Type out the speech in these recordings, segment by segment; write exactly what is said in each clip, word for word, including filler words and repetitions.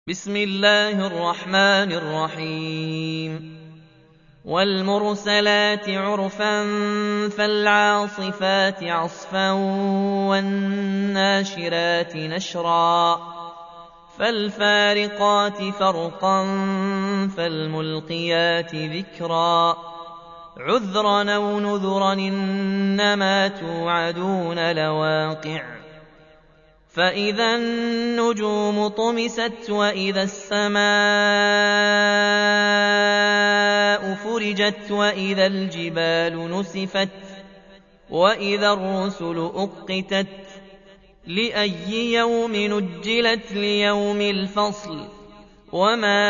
بسم الله الرحمن الرحيم والمرسلات عرفا فالعاصفات عصفا والناشرات نشرا فالفارقات فرقا فالملقيات ذكرا عذرا أو نذرا إنما توعدون لواقع فإذا النجوم طمست وإذا السماء فرجت وإذا الجبال نسفت وإذا الرسل أقتت لأي يوم نجلت ليوم الفصل وما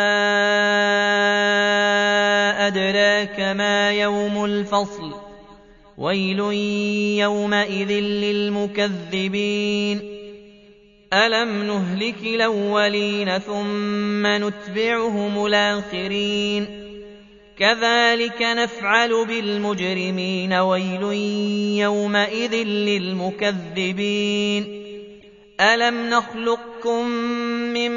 أدراك ما يوم الفصل ويل يومئذ للمكذبين ألم نهلك الأولين ثم نتبعهم الآخرين كذلك نفعل بالمجرمين ويل يومئذ للمكذبين ألم نخلقكم من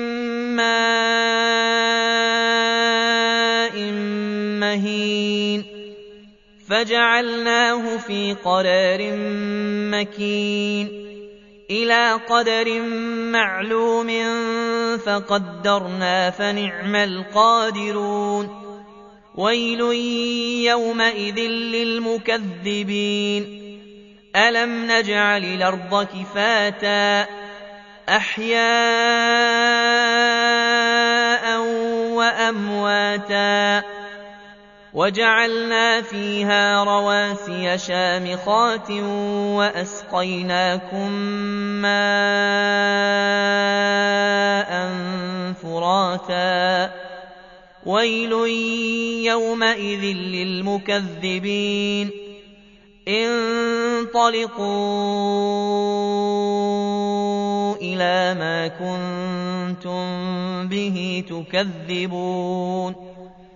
ماء مهين فجعلناه في قرار مكين إلى قدر معلوم فقدرنا فنعم القادرون ويل يومئذ للمكذبين ألم نجعل الأرض كفاتا أحياء وأمواتا وجعلنا فيها رواسي شامخات وأسقيناكم ماء فراتا ويل يومئذ للمكذبين انطلقوا إلى ما كنتم به تكذبون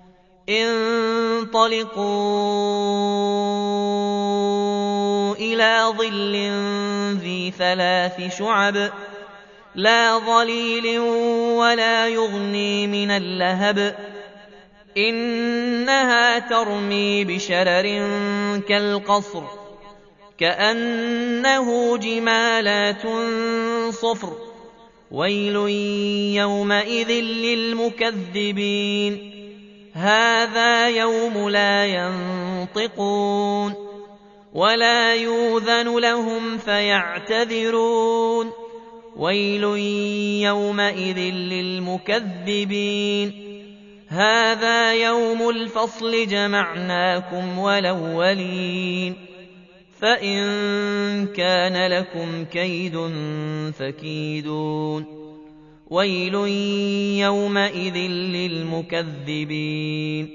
انطلقوا إلى ظل ذي ثلاث شعب لا ظليل ولا يغني من اللهب إنها ترمي بشرر كالقصر كأنه جمالات صفر ويل يومئذ للمكذبين هذا يوم لا ينطقون ولا يؤذن لهم فيعتذرون ويل يومئذ للمكذبين هذا يوم الفصل جمعناكم والأولين فإن كان لكم كيد فكيدون ويل يومئذ للمكذبين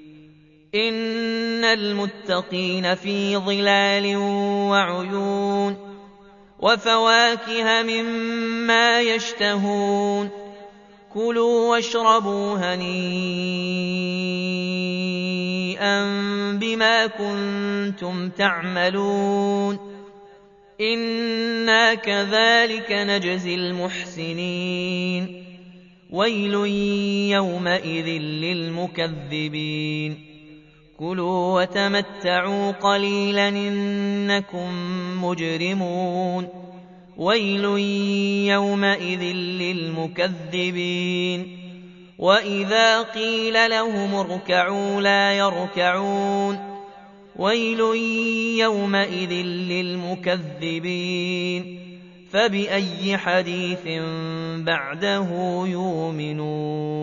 إن المتقين في ظلال وعيون وفواكه مما يشتهون كلوا واشربوا هنيئا بما كنتم تعملون إنا كذلك نجزي المحسنين ويل يومئذ للمكذبين كلوا وتمتعوا قليلا إنكم مجرمون ويل يومئذ للمكذبين وإذا قيل لهم اركعوا لا يركعون ويل يومئذ للمكذبين فبأي حديث بعده يؤمنون